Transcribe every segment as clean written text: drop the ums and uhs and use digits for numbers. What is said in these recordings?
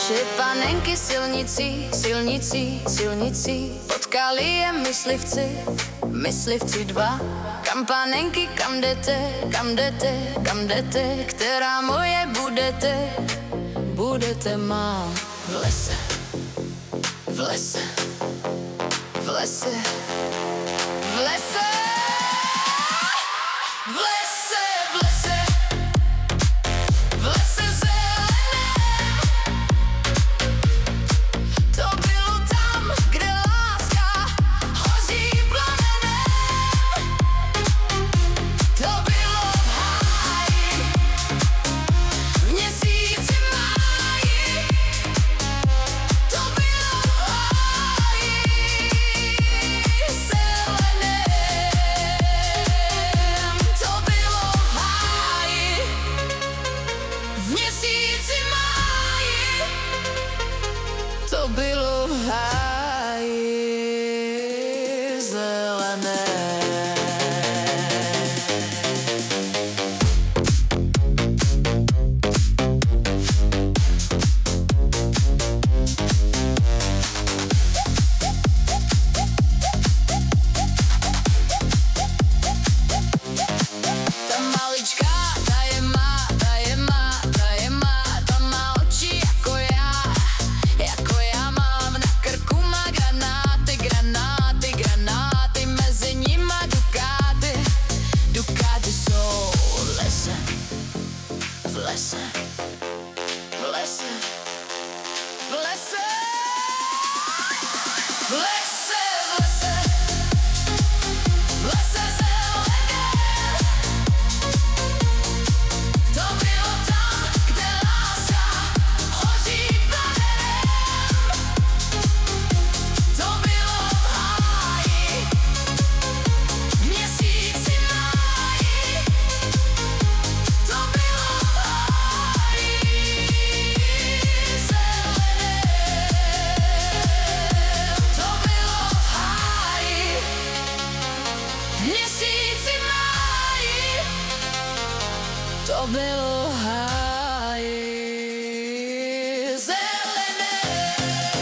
Šli panenky silnicí, silnicí, silnicí, potkali je myslivci, myslivci dva. Kam panenky, kam jdete, kam jdete, kam jdete, která moje budete, budete má. V lese, v lese, v lese, v lese, v lese, v lese, v lese zeleném. To bylo tam, kde láska hoří plamenem. To bylo v háji, v měsíci máji. To bylo v háji zeleném. To bylo v háji, v měsíci máji. To bylo v háji zelené. Ta malička, ta je má, ta je má, ta je má. Ta má oči jako já mám. Na krku má granáty, granáty, granáty. Mezi nima dukáty, dukáty jsou v lese, v lese, v lese, v lese, v lese, v lese, v lese zeleném. To bylo tam, kde láska hoří plamenem. To bylo v háji, v měsíci máji. To bylo v háji zeleném. To bylo v háji, v měsíci máji. To bylo v háji zeleném.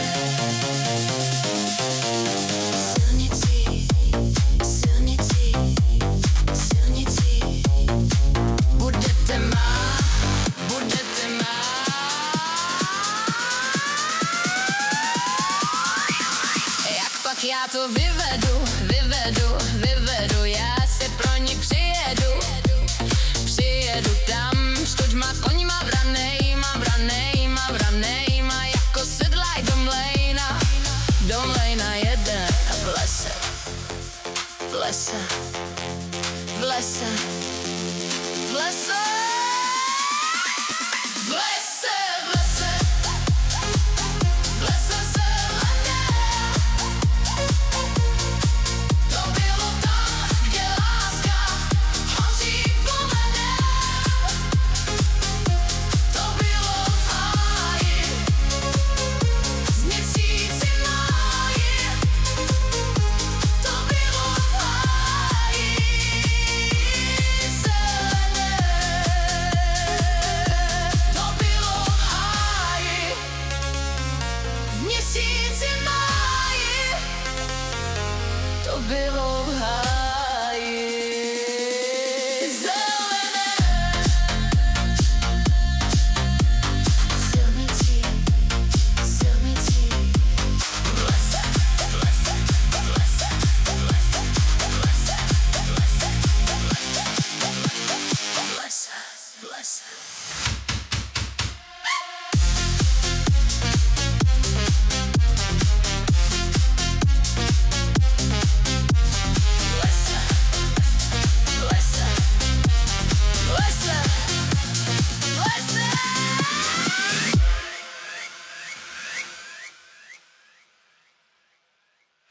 Silnicí, silnicí, silnicí. Budete má, budete má. Jak pak já to vyvedu, vyvedu, vyvedu. Já si pro ní přijedu, přijedu tam. Štoť má koňma vranejma, vranejma, vranejma. Jako sedlaj do mlejna jeden. A v lese, v lese, v lese, v lese.